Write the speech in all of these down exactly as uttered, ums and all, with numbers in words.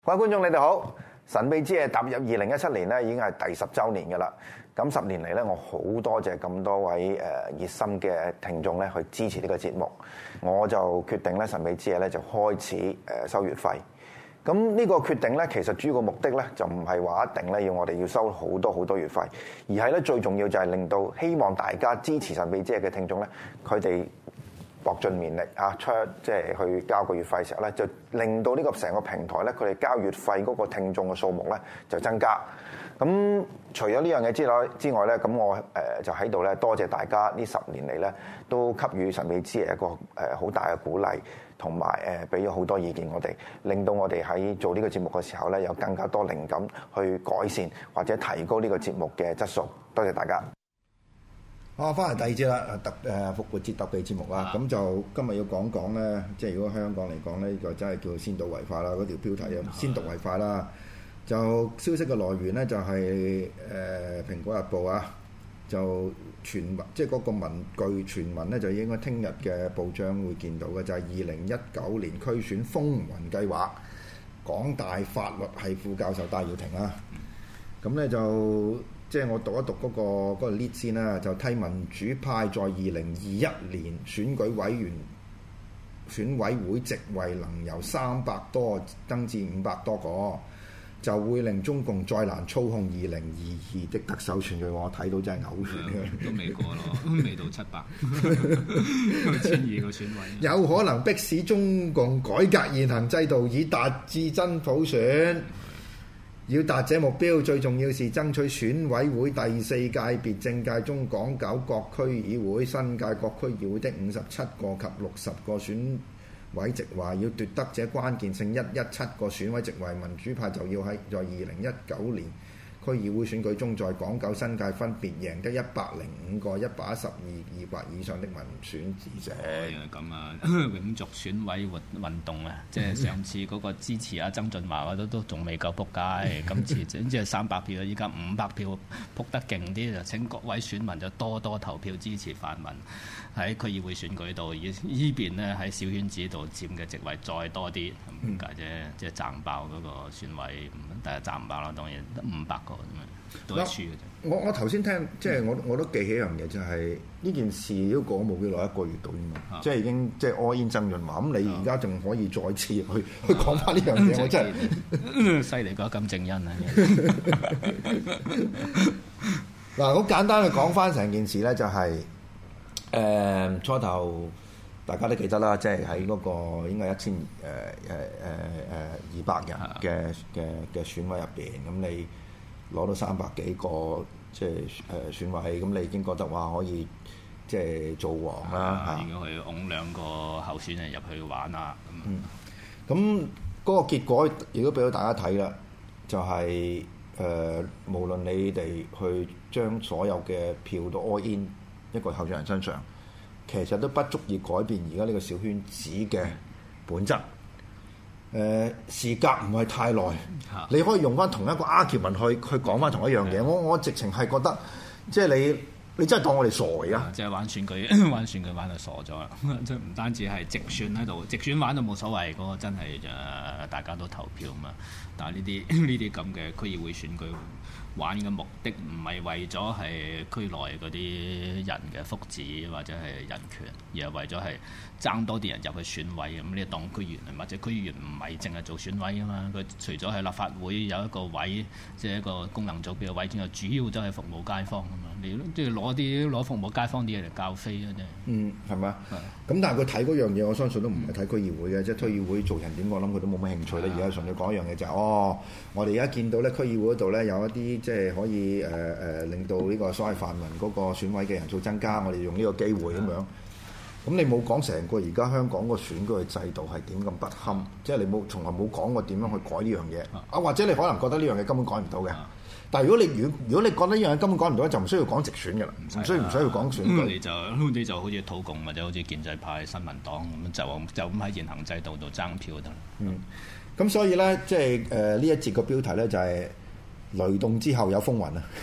各位觀眾，你哋好！神秘之夜踏入二零一七年咧，已經係第十週年嘅啦。咁十年嚟咧，我好多謝咁多位誒熱心嘅聽眾咧去支持呢個節目，我就決定咧神秘之夜咧就開始誒收月費。咁呢個決定咧，其實主要個目的咧就唔係話一定咧要我哋要收好多好多月費，而係咧最重要就係令到希望大家支持神秘之夜嘅聽眾咧，佢哋搏盡綿力啊，出即係去交個月費嘅時候咧，就令到呢個成個平台咧，佢哋交月費嗰個聽眾嘅數目咧就增加。咁除咗呢樣嘢之外之外咧，咁我誒就喺度咧多謝大家呢十年嚟咧都給予神秘之夜一個誒好大嘅鼓勵，同埋誒俾咗好多意見我哋，令到我哋喺做呢個節目嘅時候咧有更加多靈感去改善或者提高呢個節目嘅質素。多謝大家。 啊，翻嚟第二節啦，特誒復活節特備節目啦，咁、啊、就今日要講講咧，即係如果香港嚟講咧，呢、這個真係叫先睹為快啦，嗰條標題啊，先睹為快啦。就消息嘅來源咧，就係、是、誒、呃《蘋果日報》啊，就傳即係嗰個文據傳聞咧，就應該聽日嘅報章會見到嘅，就係二零一九年區選風雲計劃，港大法律系副教授戴耀廷啦。咁咧就即係我讀一讀嗰、那個嗰、那個 lead 先啦，就替民主派在二零二一年選舉委員選委會席位能由三百多增至五百多個，就會令中共再難操控二零二二的特首選舉。我睇到真係嘔血嘅， 都未過咯，都未到七百，千二個選委， 有可能迫使中共改革現行制度，以達至真普選。要達這目標，最重要是爭取選委會第四界別政界中港九各區議會、新界各區議會的五十七個及六十個選委席位，要奪得這關鍵性一一七個選委席位，民主派就要喺在二零一九年區議會選舉中，在港九新界分別贏得一百零五個、一百一十二、二百以上的民選議席。 係咁啊，永續選委運運動啊，即係上次嗰個支持啊曾俊華嗰都都仲未夠撲街，今次即係三百票，依家五百票撲得勁啲，就請各位選民就多多投票支持泛民喺區議會選舉度，而依邊呢喺小圈子度佔嘅席位再多啲，咁解啫，即係賺爆嗰個選委，但係賺唔爆啦，當然得五百個咁樣，都係輸嘅啫。 我我頭先聽，即係我我都記起一樣嘢，就係呢件事都過冇幾耐，一個月到啫嘛，即係已經即係 all in 曾潤華。咁你而家仲可以再次去去講翻呢樣嘢，我真係犀利過金正恩啊！ 嗱，好簡單去講翻成件事咧，就係誒初頭大家都記得啦，即係喺嗰個應該一千誒誒誒誒二百人嘅嘅嘅選委入邊，咁你攞到三百幾個即係誒選委，咁你已經覺得話可以即係做王啦嚇。 應該去擁兩個候選人入去玩啊。 嗯，咁嗰個結果亦都俾到大家睇啦，就係、是、誒、呃、無論你哋去將所有嘅票都 all in 一個候選人身上，其實都不足以改變而家呢個小圈子嘅本質。誒、呃、時隔唔係太耐，你可以用翻同一個 argument 去去講翻同一樣嘢。我我直情係覺得，即係你你真係當我哋傻而家， 即係玩選舉，玩選舉玩到傻咗啦！即係唔單止係直選喺度，直選玩到冇所謂，嗰、那個真係誒大家都投票嘛。但係呢啲呢啲咁嘅區議會選舉玩嘅目的唔係為咗係區內嗰啲人嘅福祉或者係人權，而係為咗係爭多啲人入去選委咁。呢當區議員或者區議員唔係淨係做選委啊嘛，佢除咗喺立法會有一個位，即係一個功能組別嘅位，仲有主要都係服務街坊啊嘛。你即係攞啲攞服務街坊啲嘢嚟教飛啊啫。嗯， 係咪？咁但係佢睇嗰樣嘢，我相信都唔係睇區議會嘅，即係區議會做人點，我諗佢都冇乜興趣咧。而家純粹講一樣嘢就係、是，哦，我哋而家見到咧區議會嗰度咧有一啲即係可以誒誒、呃、令到呢個所謂泛民嗰個選委嘅人數增加，我哋用呢個機會咁樣。咁你冇講成個而家香港個選舉嘅制度係點咁不堪，即係你冇從來冇講過點樣去改呢樣嘢啊？或者你可能覺得呢樣嘢根本改唔到嘅。但係如果你如果如果你覺得呢樣嘢根本改唔到咧，就唔需要講直選嘅啦，唔需要唔需要講選舉。 你就你就好似土共或者好似建制派、新民黨咁，就就咁喺現行制度度爭票得啦。 嗯，咁所以咧，即係誒呢一節個標題咧就係雷動之後有風雲啊！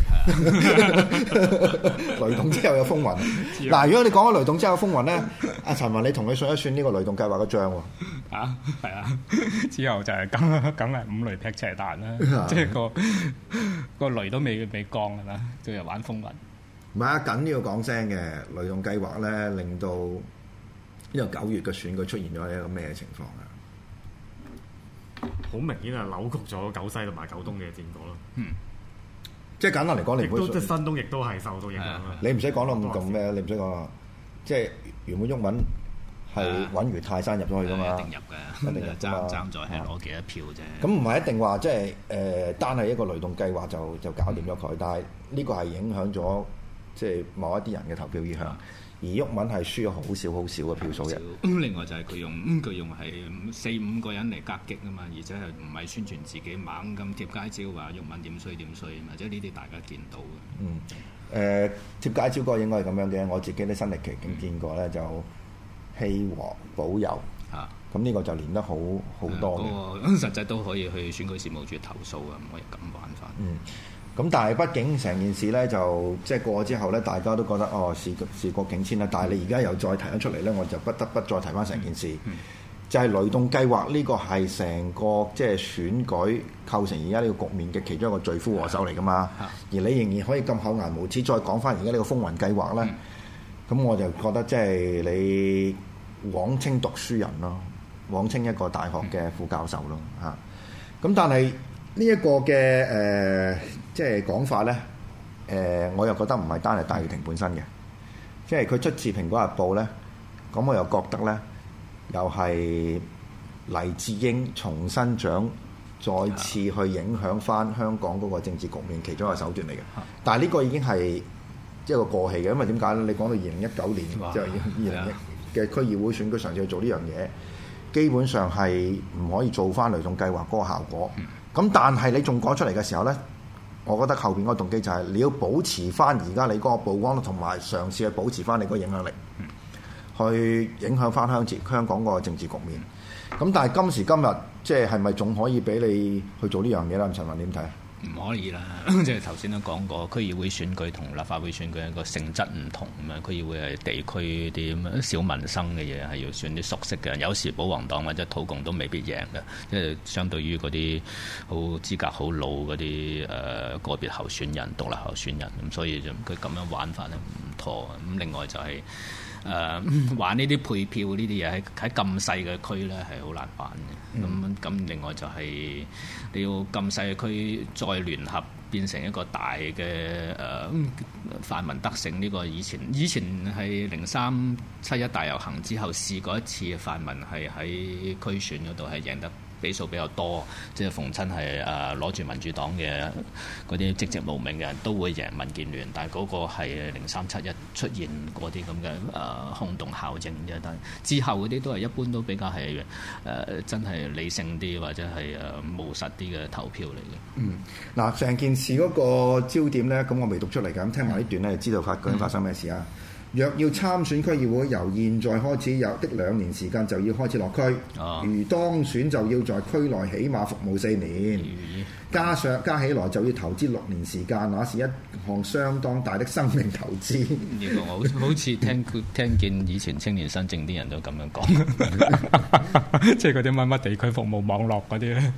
雷動之後有風雲。嗱，如果你講咗雷動之後有風雲咧，阿陳雲，你同佢算一算呢個雷動計劃嘅帳喎。 啊，係啊，之後就係咁，梗係五雷劈邪彈啦，即係個個雷都未未降㗎啦，就又玩風雲。 唔係啊，緊要講聲嘅雷動計劃咧，令到呢個九月嘅選舉出現咗一個咩情況啊？ 好明顯係扭曲咗九西同埋九東嘅戰果咯。 嗯， 即係簡單嚟講，你亦都即係新東亦都係受到影響啦。 你唔使講到咁咁咩，你唔使講，即係原本毓民係揾完泰山入咗去噶嘛， 一定入嘅， 一定入爭爭在係攞幾多票啫。 咁唔係一定話即係誒、呃、單係一個雷動計劃就就搞掂咗佢，嗯、但係呢個係影響咗即係某一啲人嘅投票意向。嗯而毓民係輸咗好少好少嘅票數嘅。 另外就係佢用佢用係四五個人嚟夾擊啊嘛，而且係唔係宣傳自己猛咁貼街招話毓民點衰點衰啊嘛，即係呢啲大家見到嘅。 嗯，誒、呃、貼街招嗰個應該係咁樣嘅，我自己都身歷其境見過咧，就棄黃保右啊，咁呢個就連得好好多嘅。 嗰個實際都可以去選舉事務處投訴啊，唔可以咁玩法。 嗯。咁但係畢竟成件事咧就即係過咗之後咧，大家都覺得哦事事過境遷啦。但係你而家又再提咗出嚟咧，我就不得不再提翻成件事，嗯嗯、就係雷動計劃呢個係成個即係選舉構成而家呢個局面嘅其中一個罪魁禍首嚟噶嘛。嗯、而你仍然可以咁厚顏無恥再講翻而家呢個風雲計劃咧，咁、嗯、我就覺得即係你枉稱讀書人咯，枉稱一個大學嘅副教授咯嚇。咁、嗯、但係呢一個嘅誒。呃即係講法咧，誒、呃，我又覺得唔係單係戴耀廷本身嘅，即係佢出自《蘋果日報》咧，咁我又覺得咧，又係黎智英重新掌再次去影響翻香港嗰個政治局面其中一個手段嚟嘅。但係呢個已經係一個過氣嘅，因為點解咧？你講到二零一九年即係二零嘅區議會選舉上次去做呢樣嘢，基本上係唔可以做翻雷動計劃嗰個效果。咁但係你仲講出嚟嘅時候咧？我覺得後邊嗰個動機就係你要保持翻而家你嗰個曝光率，同埋嘗試去保持翻你嗰個影響力，嗯、去影響翻香港香港個政治局面。咁但係今時今日，即係係咪仲可以俾你去做呢樣嘢咧？陳雲點睇？ 唔可以啦，即係頭先都講過，區議會選舉同立法會選舉一個性質唔同咁樣。區議會係地區啲咁小民生嘅嘢，係要選啲熟悉嘅人。有時保皇黨或者土共都未必贏嘅，即係相對於嗰啲好資格好老嗰啲誒個別候選人、獨立候選人咁，所以就佢咁樣玩法咧唔妥。咁另外就係、是。誒、呃、玩呢啲配票呢啲嘢喺喺咁細嘅區咧係好難玩嘅，咁咁、嗯、另外就係你要咁細嘅區再聯合變成一個大嘅誒、呃、泛民得勝呢、呢個以前以前係零三七一大遊行之後試過一次泛民係喺區選嗰度係贏得比數比較多，即係逢親係誒攞住民主黨嘅嗰啲籍籍無名嘅人都會贏民建聯，但係嗰個係零三七一出現嗰啲咁嘅誒轟動效應啫。但係之後嗰啲都係一般都比較係誒、呃、真係理性啲或者係誒務實啲嘅投票嚟嘅。 嗯，嗱成件事嗰個焦點咧，咁我未讀出嚟㗎，咁聽埋呢段咧，就知道發究竟發生咩事啊？嗯若要參選區議會，由現在開始有的兩年時間就要開始落區。哦、如當選就要在區內起碼服務四年，嗯、加上加起來就要投資六年時間，那是一項相當大的生命投資。 呢個我好似聽聽見以前青年新政啲人都咁樣講，即係嗰啲乜乜地區服務網絡嗰啲咧。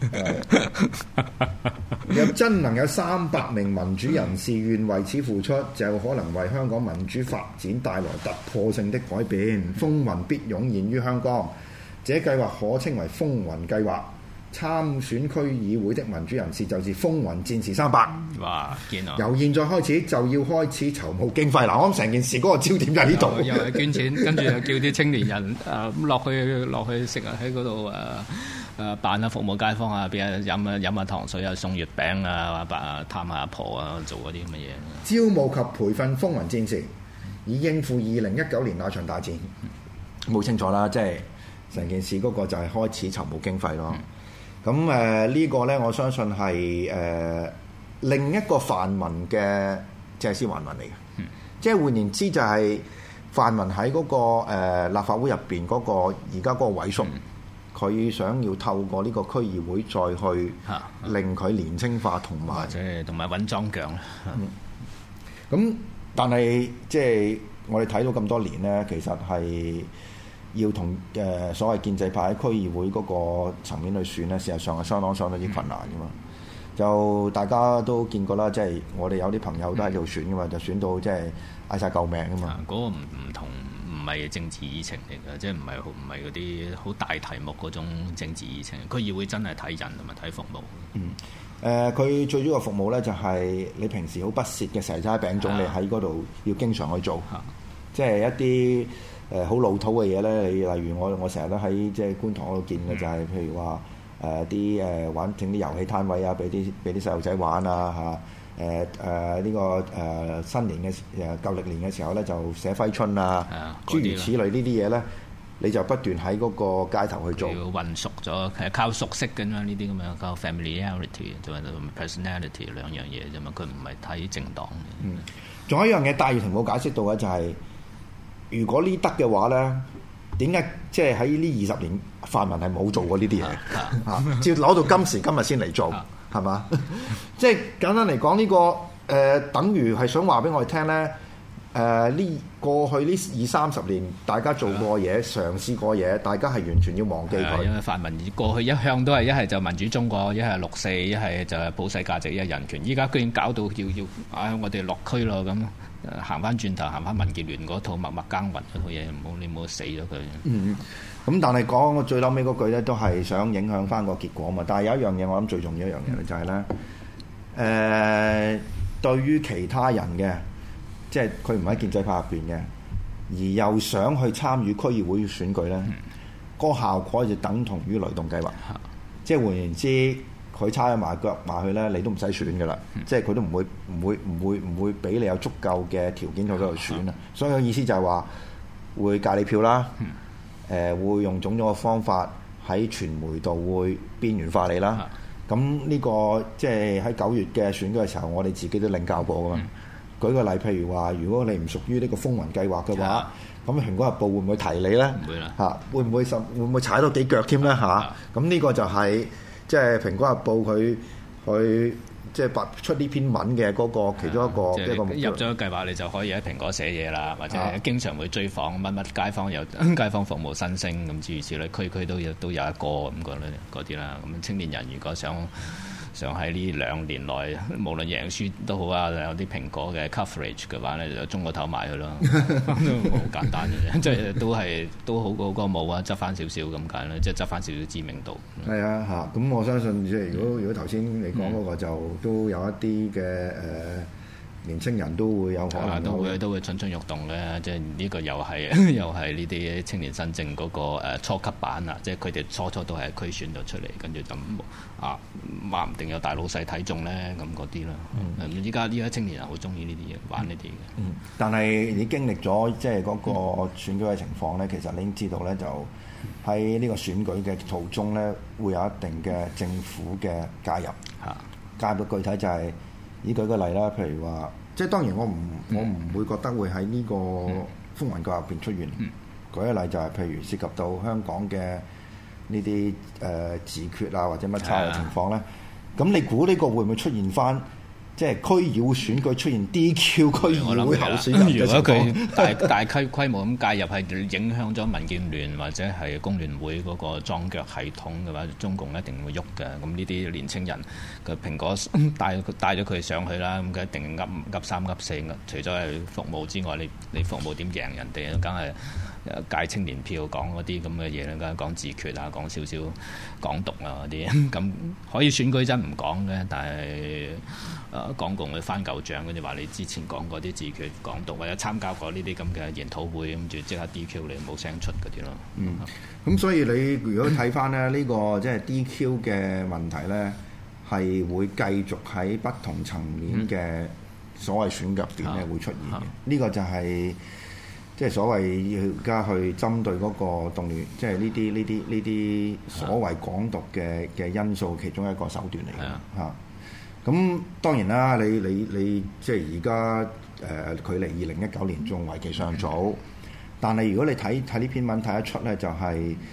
若真能有三百名民主人士願為此付出，就可能為香港民主發展帶來突破性的改變，風雲必湧現於香港。這計劃可稱為風雲計劃。參選區議會的民主人士就是風雲戰士三百。 哇！見啊！ 由現在開始就要開始籌募經費。嗱，我諗成件事嗰個焦點就喺呢度。 又係捐錢，跟住又叫啲青年人誒落、呃、去落去食啊，喺嗰度誒誒辦下服務街坊啊，俾人飲啊飲下糖水啊，送月餅啊，或者探下阿婆啊，做嗰啲咁嘅嘢。 招募及培訓風雲戰士，以應付二零一九年那場大戰。冇、嗯、清楚啦，即係成件事嗰個就係開始籌募經費咯。嗯咁誒、呃這個、呢個咧，我相信係誒、呃、另一個泛民嘅借屍還魂嚟嘅，嗯、即係換言之就係泛民喺嗰、那個、呃、立法會入邊嗰個而家嗰個位數， 佢想要透過呢個區議會再去令佢年青化同埋， 即係同埋揾莊腳啦。 咁、嗯、但係即係我哋睇到咁多年咧，其實係要同誒、呃、所謂建制派喺區議會嗰個層面去選咧，事實上係相當相當之困難噶嘛。嗯、就大家都見過啦，即係我哋有啲朋友都喺度選噶嘛，就選到即係嗌晒救命噶嘛。 嗰、嗯那個唔唔同。唔係政治議程嚟㗎，即係唔係好唔係嗰啲好大題目嗰種政治議程。區議會真係睇人同埋睇服務。 嗯。誒、呃，佢最主要嘅服務咧，就係你平時好不屑嘅蛇齋餅糭，你喺嗰度要經常去做。啊、即係一啲誒好老土嘅嘢咧，你例如我我成日都喺即係觀塘嗰度見嘅，就係、是、譬如話誒啲誒玩整啲遊戲攤位啊，俾啲俾啲細路仔玩啊嚇。誒誒呢個誒、呃、新年嘅誒舊歷年嘅時候咧，就寫揮春啊，諸如此類呢啲嘢咧，你就不斷喺嗰個街頭去做。要混熟咗，係靠熟悉嘅嘛，呢啲咁樣靠 familiarity 同埋 personality 兩樣嘢啫嘛，佢唔係睇政黨嘅。 嗯，仲有一樣嘢戴耀廷冇解釋到嘅就係、是，如果呢得嘅話咧，點解即係喺呢二十年泛民係冇做過呢啲嘢？嚇，照攞到今時今日先嚟做。係嘛？即係簡單嚟講，呢、這個誒、呃、等於係想話俾我哋聽咧。誒、呃、呢過去呢二三十年，大家做過嘢、嘗試過嘢，大家係完全要忘記佢。 因為泛民過去一向都係一係就民主中國，一係六四，一係就係普世價值，一係人權。依家居然搞到要要啊！我哋落區咯咁，行翻轉頭，行翻民建聯嗰套默默耕耘嗰套嘢，唔好你唔好死咗佢。 嗯。咁但係講我最嬲尾嗰句咧，都係想影響翻個結果嘛。但係有一樣嘢，我諗最重要一樣嘢咧，就係咧，誒，對於其他人嘅，即係佢唔喺建制派入邊嘅，而又想去參與區議會選舉咧，嗰、嗯、個效果就等同於雷動計劃。嗯、即係換言之，佢叉咗埋腳埋去咧，你都唔使選噶啦。嗯、即係佢都唔會唔會唔會唔會俾你有足夠嘅條件去嗰度選啊。嗯、所以個意思就係話會戒你票啦。嗯誒、呃、會用種種嘅方法喺傳媒度會邊緣化你啦。咁呢、嗯、個即係喺九月嘅選舉嘅時候，我哋自己都領教過㗎嘛。嗯、舉個例，譬如話，如果你唔屬於呢個風雲計劃嘅話，咁《蘋果日報》會唔會提你咧？唔會啦。嚇，會唔會甚會唔會踩到幾腳添咧？嚇，咁呢個就係即係《蘋果日報》佢佢。即係發出呢篇文嘅嗰個其中一個、嗯、一個目標。入咗計劃，你就可以喺蘋果寫嘢啦，或者經常會追訪乜乜街坊有街坊服務新星咁諸如此類，區區都有都有一個咁嗰嗰啲啦。咁青年人如果想想喺呢兩年內，無論贏輸都好啊，有啲蘋果嘅 coverage 嘅話咧，就中個頭埋佢咯，都好簡單嘅啫，即係都係都好過個冇啊，執翻少少咁解啦，即係執翻少少知名度。係啊，嚇！咁我相信即係如果如果頭先你講嗰個就、嗯、都有一啲嘅誒。呃年青人都會有可能都會都會蠢蠢欲動嘅，即係呢個又係又係呢啲青年新政嗰個誒初級版啊！即係佢哋初初都係區選到出嚟，跟住就啊話唔定有大老細睇中咧咁嗰啲啦。依家依家青年人好中意呢啲嘢，玩呢啲嘅。嗯，但係你經歷咗即係嗰個選舉嘅情況咧，嗯、其實你已經知道咧，就喺呢個選舉嘅途中咧，會有一定嘅政府嘅介入。嚇、嗯，介入嘅具體就係、是。以舉個例啦，譬如話，即係當然我唔、嗯、我唔會覺得會喺呢個風雲教入邊出現。嗯、舉個例就係譬如涉及到香港嘅呢啲誒自決啊或者乜差嘅情況咧，咁、啊、你估呢個會唔會出現翻？即係區議會選舉出現 D Q 區議會候選人嘅情況？如果佢大大規規模咁介入，係影響咗民建聯或者係工聯會嗰個裝腳系統嘅話，中共一定會喐嘅。咁呢啲年青人嘅蘋果帶帶咗佢上去啦，咁佢一定噏噏三噏四。除咗係服務之外，你你服務點贏人哋？梗係戒青年票，講嗰啲咁嘅嘢啦，梗係講自決啊，講少少港獨啊嗰啲。咁可以選舉真唔講嘅，但係誒港共去翻舊帳，跟住話你之前講過啲自決、港獨或者參加過呢啲咁嘅研討會，跟住即刻 D Q 你冇聲出嗰啲咯。嗯，咁所以你如果睇翻咧呢個即係 D Q 嘅問題咧，係會繼續喺不同層面嘅所謂選舉入邊咧會出現嘅。呢個就係即係所謂而家去針對嗰個動亂，即係呢啲呢啲呢啲所謂港獨嘅嘅因素，其中一個手段嚟嘅嚇。咁當然啦，你你你即係而家誒距離二零一九年仲為期尚早，但係如果你睇睇呢篇文睇得出咧，就係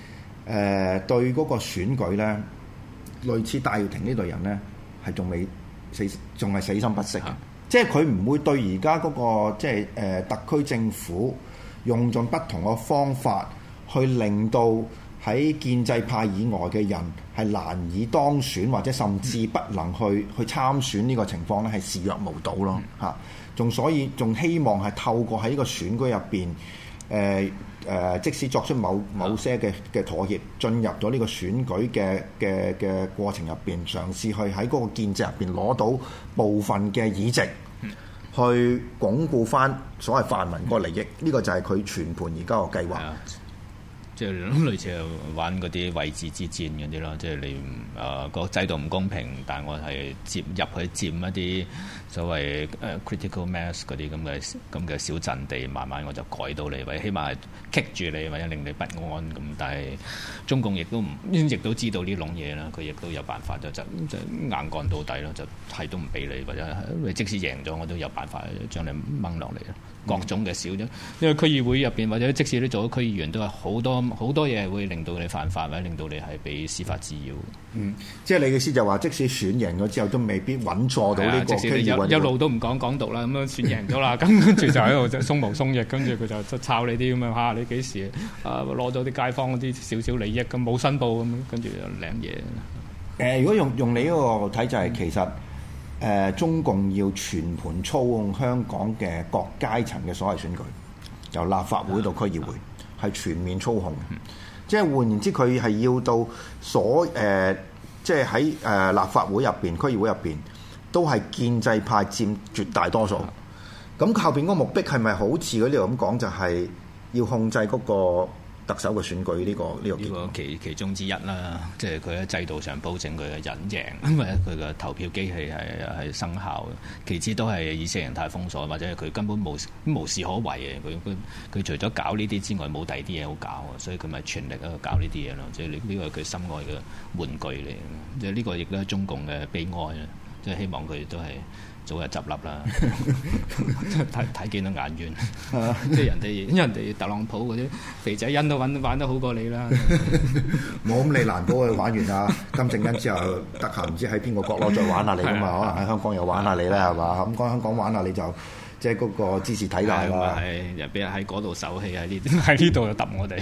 呃、對嗰個選舉咧，類似戴耀廷呢類人咧，係仲未死，仲係死心不息嘅。即係佢唔會對而家嗰個即係誒、呃、特區政府用盡不同嘅方法去令到喺建制派以外嘅人係難以當選，或者甚至不能去去參選呢個情況咧，係視若無睹咯嚇。仲、嗯、所以仲希望係透過喺呢個選舉入邊誒誒，即使作出某某些嘅嘅妥協，進入咗呢個選舉嘅嘅嘅過程入邊，嘗試去喺嗰個建制入邊攞到部分嘅議席，嗯、去鞏固翻所謂泛民個利益。呢、嗯、個就係佢全盤而家個計劃。 即係類似玩嗰啲位置之戰嗰啲咯，即係你誒個、呃、制度唔公平，但係我係佔入去佔一啲所謂誒、uh, critical mass 嗰啲咁嘅咁嘅小陣地，慢慢我就改到你，或者起碼係棘住你，或者令你不安咁。但係中共亦都唔亦都知道呢籠嘢啦，佢亦都有辦法就就就硬幹到底咯，就係都唔俾你，或者你即使贏咗，我都有辦法將你掹落嚟咯。各種嘅少啫，因為區議會入邊或者即使你做咗區議員，都係好多好多嘢係會令到你犯法，或者令到你係被司法滋擾。 嗯，即係你嘅意思就話，即使選贏咗之後，都未必穩坐到呢個區議會。 一路都唔講港獨啦，咁樣選贏咗啦，咁跟住就喺度鬆毛鬆翼，跟住佢就就抄你啲咁樣嚇，你幾時啊攞咗啲街坊嗰啲少少利益咁冇申報咁，跟住就領嘢。誒、 呃，如果用用你嗰個睇就係其實。誒、呃，中共要全盤操控香港嘅各階層嘅所謂選舉，由立法會到區議會，係全面操控嘅。嗯、即係換言之，佢係要到所誒、呃，即係喺誒立法會入邊、區議會入邊，都係建制派佔絕大多數。咁、嗯、後邊嗰個目的係咪好似嗰啲咁講，就係、是、要控制嗰、那個？特首嘅選舉呢、這個呢、這個呢個其其中之一啦，即係佢喺制度上保證佢嘅人贏，或者佢嘅投票機器係係生效嘅。其次都係意識形態封鎖，或者佢根本無無事可為嘅。佢佢佢除咗搞呢啲之外，冇第二啲嘢好搞啊，所以佢咪全力喺度搞呢啲嘢咯。即係呢呢個係佢心愛嘅玩具嚟嘅。即係呢個亦都係中共嘅悲哀啊！即係希望佢都係早日執笠啦，睇睇見到眼冤，即係人哋人哋特朗普嗰啲肥仔恩都玩玩得好過你啦。 冇咁你難保佢玩完啊，金正恩之後得閒唔知喺邊個角落再玩下你噶嘛？可能喺香港又玩下你啦，係嘛？咁講香港玩下你就即係嗰個支持體大啦。 係人俾人喺嗰度受氣，喺呢喺呢度就揼我哋。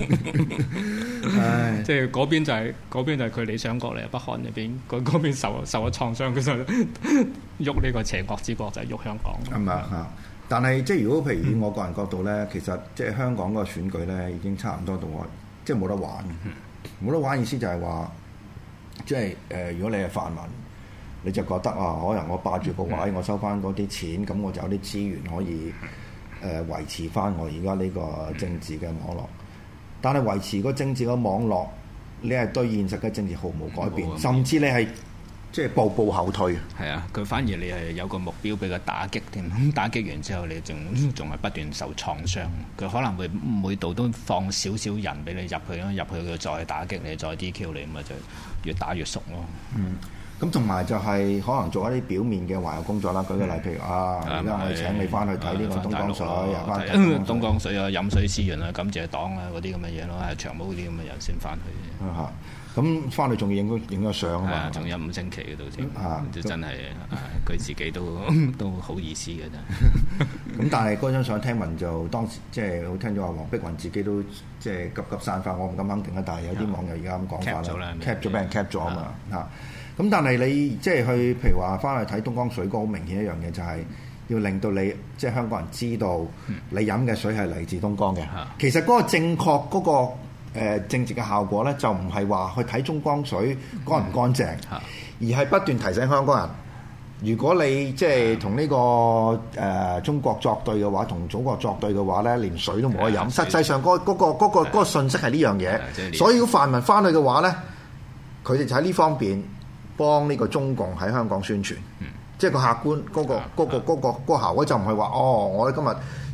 唉，即係嗰邊就係嗰邊就係佢理想國嚟，北韓入邊嗰嗰邊受受咗創傷，佢就喐呢個邪惡之國就係喐香港。 係咪啊？但係即係如果譬如以我個人角度咧，嗯、其實即係香港嗰個選舉咧已經差唔多到我即係冇得玩，冇、嗯、得玩意思就係話，即係誒、呃，如果你係泛民，你就覺得啊，可能我霸住個位，嗯、我收翻嗰啲錢，咁我就有啲資源可以誒、呃、維持翻我而家呢個政治嘅網絡。但係維持個政治嘅網絡，你係對現實嘅政治毫無改變，嗯、甚至你係即係步步後退。係啊，佢反而你係有個目標俾佢打擊添，打擊完之後你仲仲係不斷受創傷。佢可能會每度都放少少人俾你入去咯，入去佢再打擊你，再 D Q 你，咁啊就越打越熟咯。 嗯。咁同埋就係可能做一啲表面嘅環遊工作啦。舉個例，譬如啊，而家我哋請你翻去睇呢個東江水，又翻睇東江水啊，飲水思源啊，感謝黨啊，嗰啲咁嘅嘢咯，係長毛啲咁嘅人先翻去。 嚇！咁翻去仲要影咗影咗相啊嘛， 仲有五星旗嗰度添。嚇！真係佢自己都都好意思嘅真。 咁但係嗰張相聽聞就當時即係我聽咗話黃碧雲自己都即係急急散發，我唔敢肯定啊。但係有啲網友而家咁講法啦，cap 咗俾人 cap 咗啊嘛嚇。咁但係你即係去，譬如話翻去睇東江水嗰個好明顯一樣嘢，就係要令到你即係香港人知道，你飲嘅水係嚟自東江嘅。嗯、其實嗰個正確嗰、嗰個、呃、政治嘅效果咧，就唔係話去睇東江水乾唔乾淨，嗯、而係不斷提醒香港人，如果你即係同呢個誒、呃、中國作對嘅話，同祖國作對嘅話咧，連水都冇得飲。嗯、實際上嗰、嗰、嗰個嗰、嗰個嗰個信息係呢樣嘢，嗯、所以如果泛民翻去嘅話咧，佢哋就喺呢方面幫呢個中共喺香港宣傳，嗯、即係個客觀嗰、嗰個嗰、嗯嗰個嗰、嗰個嗰、嗰個效果就唔係話哦，我哋今日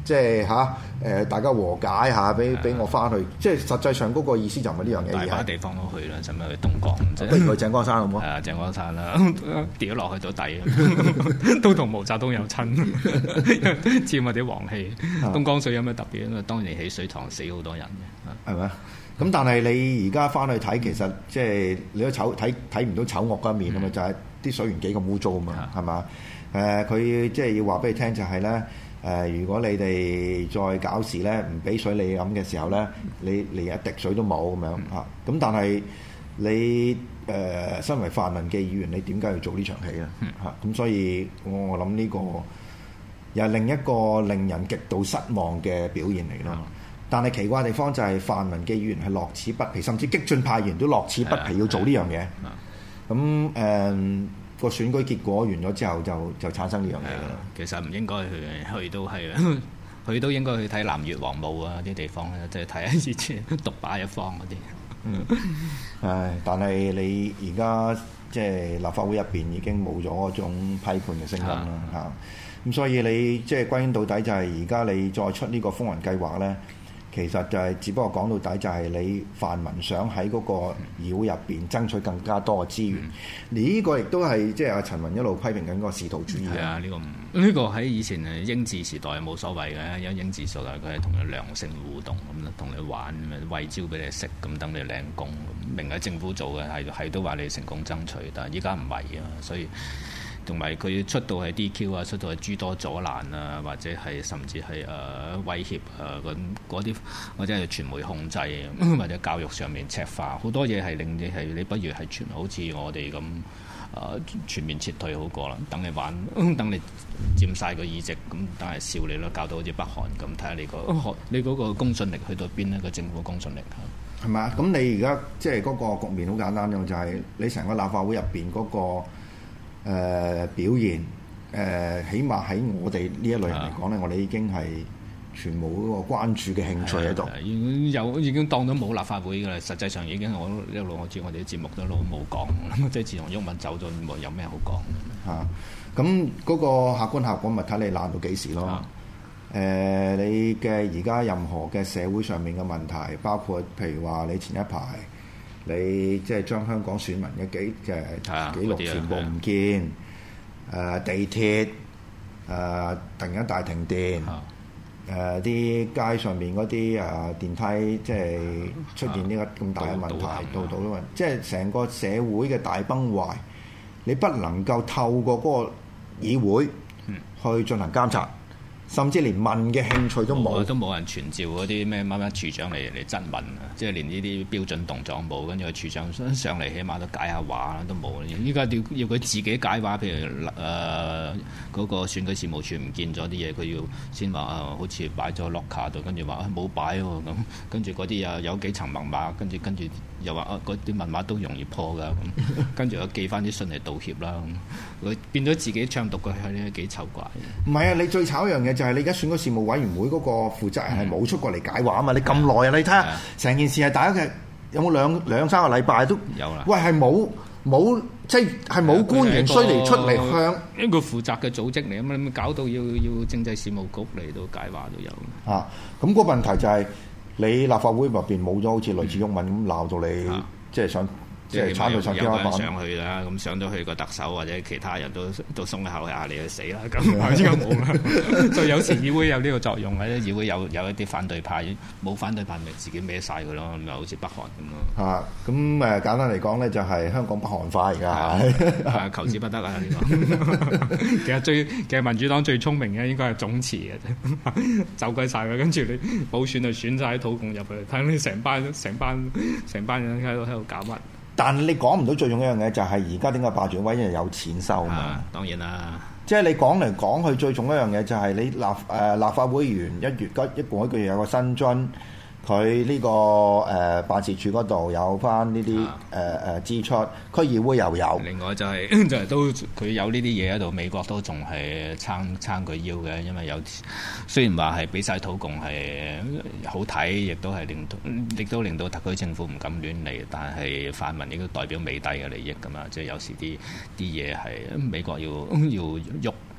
即係嚇誒大家和解下，俾俾我翻去。即係實際上嗰個意思就唔係呢樣嘢。 大把地方都去啦，使乜去東江？ 不如去井岡山好唔好？ 係啊，井岡山啦，跌咗落去到底，都同毛澤東有親，沾埋啲黃氣。東江水有咩特別？因為當年起水塘死好多人嘅， 係咪？咁但係你而家翻去睇，其實即係你都醜睇睇唔到醜惡嗰一面啊嘛，就係啲水源幾咁污糟啊嘛，係嘛？誒，佢即係要話俾你聽就係咧，誒，如果你哋再搞事咧，唔俾水你飲嘅時候咧，你連一滴水都冇咁樣嚇。咁但係你誒身為泛民嘅議員，你點解要做呢場戲咧？嚇，咁所以我我諗呢個又係另一個令人極度失望嘅表現嚟咯。但係奇怪嘅地方就係泛民嘅議員係樂此不疲，甚至激進派議員都樂此不疲要做呢樣嘢。咁誒個選舉結果完咗之後就，就就產生呢樣嘢㗎啦。 其實唔應該去，去都係，去都應該去睇南越王墓啊啲地方咧，即係睇下以前獨霸一方嗰啲。 嗯，唉，但係你而家即係立法會入邊已經冇咗嗰種批判嘅聲音啦嚇。咁、啊、所以你即係歸根到底就係而家你再出呢個風雲計劃咧。其實就係、是，只不過講到底就係你泛民想喺嗰個議會入邊爭取更加多嘅資源。呢、嗯、個亦都係即係阿陳雲一路批評緊個仕途主義。 係啊，呢、這個呢、這個喺以前誒英治時代冇所謂嘅，因為英治時代佢係同你良性互動咁啦，同你玩咁餵蕉俾你食，咁等你領功。明係政府做嘅，係係都話你成功爭取，但係依家唔係啊，所以。同埋佢出到係 D Q 啊，出到係諸多阻攔啊，或者係甚至係誒、呃、威脅啊，嗰啲或者係傳媒控制，或者教育上面赤化，好多嘢係令你係你不如係全好似我哋咁誒全面撤退好過啦。等你玩，等你佔晒個議席，咁等係笑你咯，搞到好似北韓咁，睇下你個你嗰個公信力去到邊呢？個政府公信力係咪啊？咁你而家即係嗰個局面好簡單嘅，就係、是、你成個立法會入邊嗰個。誒、呃、表現誒、呃，起碼喺我哋呢一類人嚟講咧，我哋已經係全無嗰個關注嘅興趣喺度。 已經有已經當咗冇立法會㗎啦。實際上已經我一路我知我哋啲節目都一路冇講，即係自從毓民走咗，冇有咩好講嚇。咁嗰個客觀效果咪睇你爛到幾時咯？誒、啊呃，你嘅而家任何嘅社會上面嘅問題，包括譬如話你前一排。你即係將香港選民嘅記嘅記錄全部唔見，誒、呃、地鐵誒、呃、突然間大停電，誒啲、呃、街上面嗰啲誒電梯即係出現呢個咁大嘅問題，度度都問，即係成個社會嘅大崩壞，你不能夠透過嗰個議會去進行監察。甚至連問嘅興趣都冇， 都冇人傳召嗰啲咩乜乜處長嚟嚟質問啊！即係連呢啲標準動作冇，跟住個處長上嚟，起碼都解下話都冇。依家要要佢自己解話，譬如誒嗰、呃那個選舉事務處唔見咗啲嘢，佢要先話啊，好似擺咗 locker 度，跟住話冇擺喎咁，跟住嗰啲又有幾層密碼，跟住跟住又話啊嗰啲密碼都容易破㗎咁，跟住又寄翻啲信嚟道歉啦咁，佢變咗自己唱獨腳戲咧，幾醜怪。 唔係啊！你最炒一樣嘢就係你而家選舉事務委員會嗰個負責人係冇出過嚟解話啊嘛！你咁耐啊，你睇下成件事係大家嘅有冇兩兩三個禮拜都有啦。 喂，係冇冇即係係冇官員需嚟出嚟向一個負責嘅組織嚟啊嘛！你搞到要要政制事務局嚟到解話都有啊！咁、那個問題就係、是、你立法會入邊冇咗好似類似毓民咁鬧到你，啊、即係想。即係鏟到上天花板上去啦，咁上咗去個特首或者其他人都都鬆一口氣，你去死啦！咁依家冇啦，所以有時議會有呢個作用，或者議會有有一啲反對派，冇反對派咪自己孭晒佢咯，咪好似北韓咁咯。啊， 咁誒簡單嚟講咧，就係香港北韓化而家係求之不得啊！呢個其實最其實民主黨最聰明嘅應該係總辭嘅啫，走鬼晒佢，跟住你補選就選晒喺土共入去，睇你成班成班成班人喺度喺度搞乜？ 但你講唔到最重要一樣嘢，就係而家點解霸住位，因為有錢收嘛、 啊。當然啦， 即係你講嚟講去，最重要一樣嘢就係你立誒、呃、立法會員一月一共一個月有個薪津，佢呢、這個誒、呃、辦事處嗰度有翻呢啲誒誒支出，區議會又有。 另外就係、是、就係、是、都佢有呢啲嘢喺度，美國都仲係撐撐佢腰嘅，因為有雖然話係俾晒土共係好睇，亦都係令亦都令到特區政府唔敢亂嚟，但係泛民亦都代表美帝嘅利益㗎嘛，即係有時啲啲嘢係美國要要喐。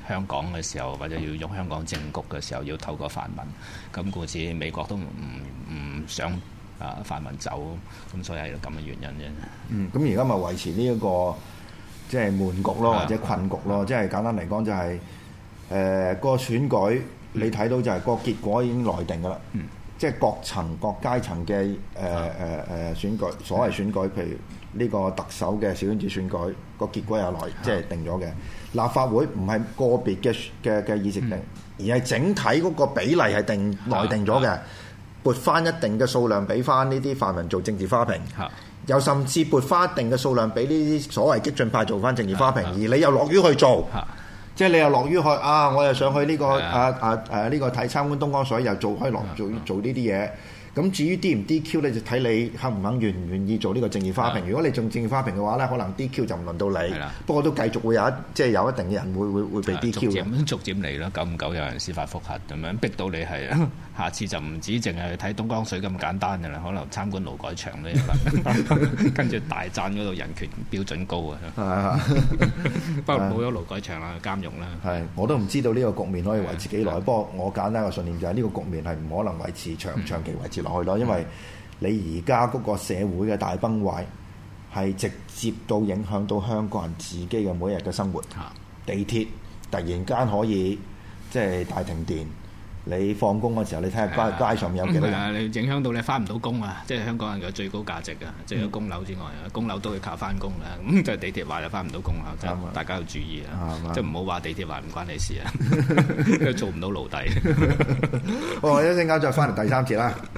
香港嘅時候，或者要用香港政局嘅時候，要透過泛民。咁故此美國都唔唔想啊泛民走，咁所以係咁嘅原因啫。 嗯，咁而家咪維持呢、這、一個即係悶局咯， 啊、 或者困局咯。即係簡單嚟講、就是，就係誒個選舉，你睇到就係個結果已經內定㗎啦。嗯，即係各層各階層嘅誒誒誒選舉，所謂選舉，譬如呢個特首嘅小圈子選舉，個結果又內即係定咗嘅。立法會唔係個別嘅嘅嘅議席定，嗯、而係整體嗰個比例係定內定咗嘅，撥翻一定嘅數量俾翻呢啲泛民做政治花瓶，又甚至撥翻一定嘅數量俾呢啲所謂激進派做翻政治花瓶，而你又樂於去做，即係你又樂於去啊！我又想去呢、呢個啊啊誒呢個睇參觀東江水，又做開落做做呢啲嘢。咁至於 D 唔 D Q 咧，就睇你肯唔肯願唔願意做呢個政治花瓶。如果你做政治花瓶嘅話咧，可能 D Q 就唔輪到你。不過都繼續會有一即係有一定嘅人會會會被 D Q 嘅。 逐漸逐漸嚟啦，久唔久有人司法覆核咁樣逼到你係，下次就唔止淨係睇東江水咁簡單嘅啦，可能參觀勞改場都有啦。跟住大讚嗰度人權標準高啊！不過冇咗勞改場啦，監獄啦。 係，我都唔知道呢個局面可以維持幾耐。不過我簡單嘅信念就係呢個局面係唔可能維持長長期維持落去咯，因為你而家嗰個社會嘅大崩壞係直接到影響到香港人自己嘅每日嘅生活。地鐵突然間可以即係大停電，你放工嘅時候，你睇下街街上面有幾多人？ 啊、你影響到你翻唔到工啊！即係香港人嘅最高價值啊！即係供樓之外，供樓都要靠翻工啦。咁就係地鐵壞就翻唔到工啦，即係大家要注意啊！即係唔好話地鐵壞唔關你事啊，做唔到奴隸。 好，我一陣間再翻嚟第三節啦。